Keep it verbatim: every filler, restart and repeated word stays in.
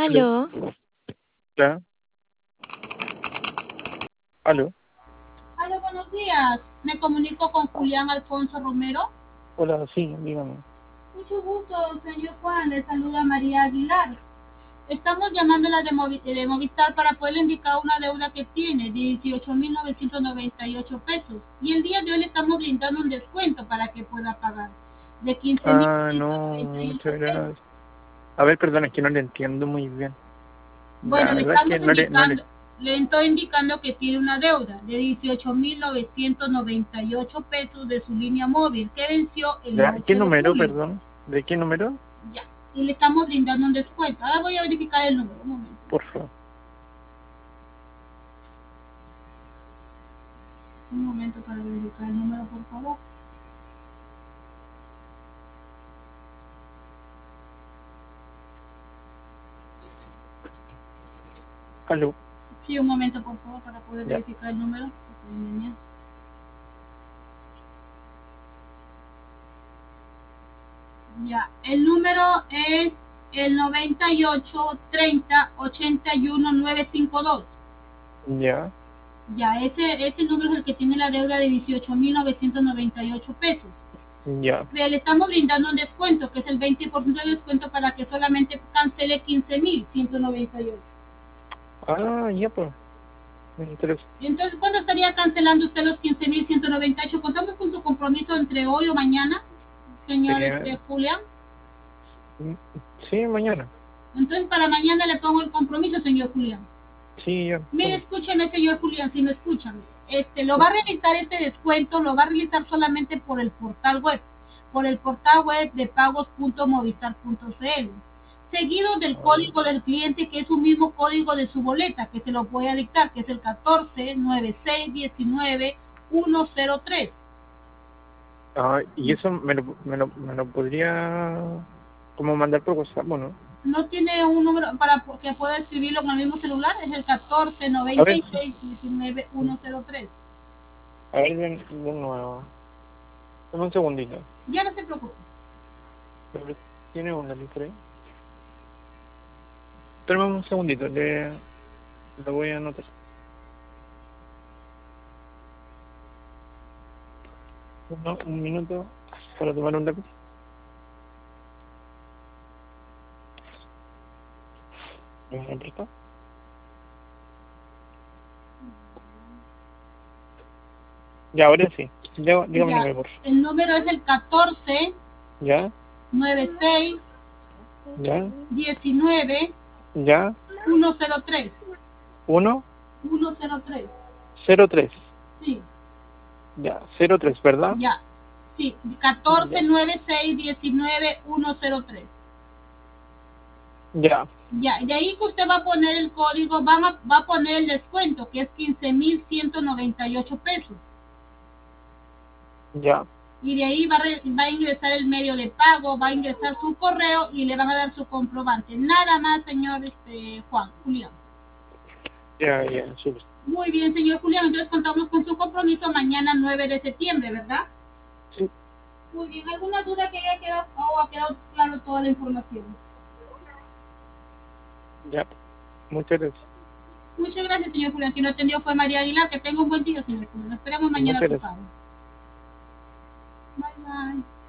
Aló. Aló. Hola. Aló. Aló, buenos días. Me comunico con Julián Alfonso Romero. Hola, sí, dígame. Mucho gusto, señor Juan. Le saluda María Aguilar. Estamos llamándola de, Movi de Movistar para poderle indicar una deuda que tiene de dieciocho mil novecientos noventa y ocho pesos. Y el día de hoy le estamos brindando un descuento para que pueda pagar de quince mil Ah, ciento no, noventa y ocho muchas pesos. gracias. A ver, perdón, es que no le entiendo muy bien. Bueno, La le verdad es que estamos no le, no le... indicando, le estoy indicando que tiene una deuda de dieciocho mil novecientos noventa y ocho pesos de su línea móvil que venció el ¿Ya? ¿Qué ocho de número, julio. perdón? ¿De qué número? Ya. Y le estamos brindando un descuento. Ahora voy a verificar el número. Un momento. Por favor. Un momento para verificar el número, por favor. Aló. Sí, un momento, por favor, para poder Ya. verificar el número. Ya, el número es el noventa y ocho treinta ochenta y uno novecientos cincuenta y dos. Ya. Ya, ese, ese número es el que tiene la deuda de dieciocho mil novecientos noventa y ocho pesos. Ya. Pero le estamos brindando un descuento, que es el veinte por ciento de descuento para que solamente cancele quince mil ciento noventa y ocho. Ah, ya, pues. Me interesa. Entonces, ¿cuándo estaría cancelando usted los quince mil ciento noventa y ocho? ¿Contamos con su compromiso entre hoy o mañana, señor Eh, este, Julián? sí, mañana. Entonces, para mañana le pongo el compromiso, señor Julián. Sí, ya. Mire, Toma. escúcheme, señor Julián, si me escuchan. Este, lo va a realizar este descuento, lo va a realizar solamente por el portal web, por el portal web de pagos punto movistar punto c l, seguido del código del cliente, que es un mismo código de su boleta, que se lo voy a dictar, que es el catorce noventa y seis diecinueve ciento tres. Ah, y eso me lo, me lo, me lo podría como mandar por WhatsApp, ¿o no? No tiene un número para que pueda escribirlo en el mismo celular, es el catorce A noventa ver, y seis diecinueve ciento tres. a ver de, de nuevo. Dame un segundito. Ya no se preocupe. A ver, ¿tiene una lista ahí? Espérame un segundito, le lo voy a anotar. Uno, un minuto para tomar un lápiz. ¿Me explica? Ya, ahora sí. Ya, dígame el Ya, número, por favor. el número es el catorce ¿Ya? noventa y seis ¿Ya? diecinueve ¿Ya? ciento tres. ¿Uno? ciento tres. Cero tres. Sí, Ya, cero tres, ¿verdad? ya. Sí, catorce Ya. noventa y seis diecinueve ciento tres. Ya. Ya, de ahí que usted va a poner el código, van a, va a poner el descuento, que es quince mil ciento noventa y ocho pesos. Ya. Y de ahí va a, re, va a ingresar el medio de pago, va a ingresar su correo y le van a dar su comprobante. Nada más, señor este, Juan, Julián. Ya, ya, súper. Muy bien, señor Julián, entonces contamos con su compromiso mañana nueve de septiembre, ¿verdad? Sí. Muy bien, ¿alguna duda que haya quedado o ha quedado claro toda la información? Ya. Muchas gracias. Muchas gracias, señor Julián. Quien lo atendió fue María Aguilar. Que tenga un buen día, señor Julián. Nos esperamos mañana Muchas a su gracias. pago. Bye, bye.